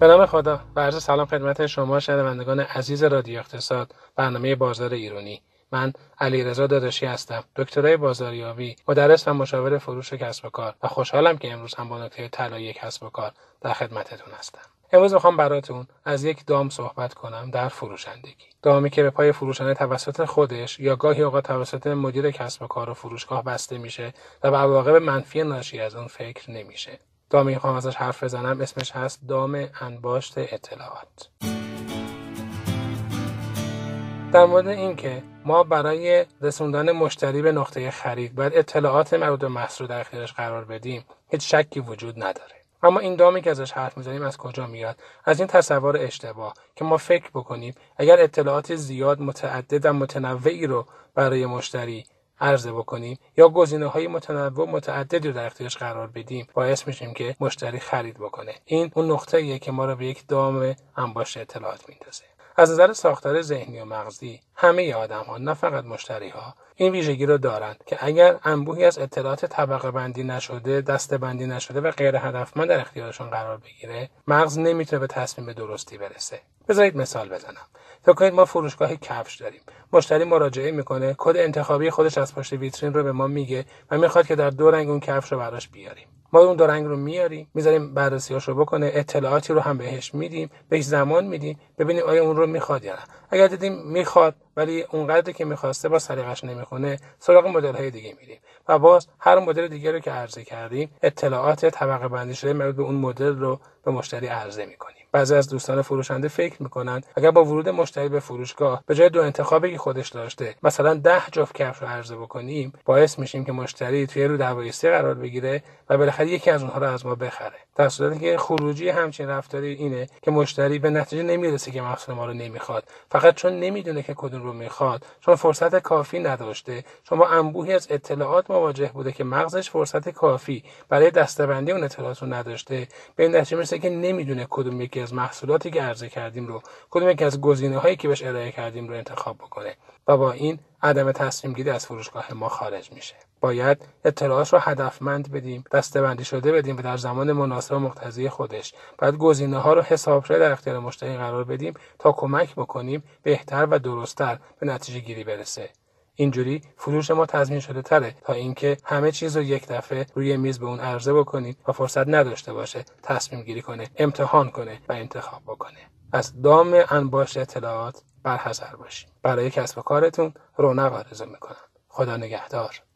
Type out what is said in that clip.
به نام خدا و عرض سلام خدمت شما شنوندگان عزیز رادیو اقتصاد، برنامه بازار ایرانی. من علیرضا داداشی هستم، دکترای بازاریابی، مدرس و مشاور فروش کسب و کار و خوشحالم که امروز هم با نکته طلایی کسب و کار در خدمتتون هستم. امروز میخوام براتون از یک دام صحبت کنم در فروشندگی. دامی که به پای فروشنده توسط خودش یا گاهی اوقات توسط مدیر کسب و کار و فروشگاه بسته میشه و به عواقب منفی ناشی از اون فکر نمیشه. دامی میخوام ازش حرف بزنم، اسمش هست دام انباشت اطلاعات. در مورد این که ما برای رسوندن مشتری به نقطه خرید باید اطلاعات مربوط به محصول در اختیارش قرار بدیم، هیچ شکی وجود نداره. اما این دامی که ازش حرف میزنیم از کجا میاد؟ از این تصور اشتباه که ما فکر بکنیم اگر اطلاعات زیاد، متعدد و متنوعی رو برای مشتری عرضه بکنیم یا گزینه‌های متنوع متعددی رو در اختیارش قرار بدیم، باعث میشیم که مشتری خرید بکنه. این اون نقطه‌ایه که ما رو به یک دام انباشت اطلاعات میندازه. از نظر ساختار ذهنی و مغزی همه آدم‌ها، نه فقط مشتری‌ها، این ویژگی رو دارند که اگر انبوهی از اطلاعات طبقه بندی نشده، دسته بندی نشده و غیر هدفمند در اختیارشون قرار بگیره، مغز نمیتونه به تصمیم درستی برسه. بذارید مثال بزنم. فکر کنید ما فروشگاه کفش داریم. مشتری مراجعه میکنه، کد انتخابی خودش از پشت ویترین رو به ما میگه و میخواد که در دو رنگ اون کفش رو براش بیاریم. ما اون دو رنگ رو میاریم، میذاریم بررسیاشو بکنه، اطلاعاتی رو هم بهش میدیم، بهش زمان میدیم ببینیم آیا اون رو میخواد یا نه. اگر دیدیم میخواد ولی اونقدری که میخواسته با سلیقش نمیخونه، سراغ مدل‌های دیگه میریم و باز هر مدل دیگه رو که عرضه کردیم، اطلاعات طبقه بندی شده مربوط به اون مدل رو به مشتری عرضه میکنیم. بعضی از دوستان فروشنده فکر میکنن اگر با ورود مشتری به فروشگاه به جای دو انتخابی که خودش داشته مثلا 10 جفت کفش رو عرضه بکنیم، باعث میشیم که مشتری توی رو دعوایستی قرار بگیره و بالاخره یکی از اونها رو از ما بخره. در صورتی که خروجی همچین رفتاری اینه که مشتری به نتیجه نمیرسه که محصول ما رو نمیخواد، فقط چون نمیدونه که کدوم رو میخواد، چون فرصت کافی نداشته، چون با انبوهی از اطلاعات مواجه بوده که مغزش فرصت کافی برای دسته‌بندی اون اطلاعات رو نداشته، به این نتیجه میرسه که نمیدونه کدوم یکی از محصولاتی که عرضه کردیم رو، کدوم یکی از گزینه‌هایی که بهش ارائه کردیم رو انتخاب بکنه و با این عدم تصمیم گیری از فروشگاه ما خارج میشه. باید اطلاعات رو هدفمند بدیم، دسته‌بندی شده بدیم و در زمان مناسب و مقتضی خودش. بعد گزینه‌ها رو حساب‌شده در اختیار مشتری قرار بدیم تا کمک بکنیم بهتر و درست‌تر به نتیجه گیری برسه. اینجوری فروش ما تضمین شده تره تا اینکه همه چیز رو یک دفعه روی میز به اون عرضه بکنید و فرصت نداشته باشه تصمیم گیری کنه، امتحان کنه و انتخاب بکنه. از دام انباشت اطلاعات برحذر باشید. برای کسب و کارتون رونق آرزو میکنم. خدا نگهدار.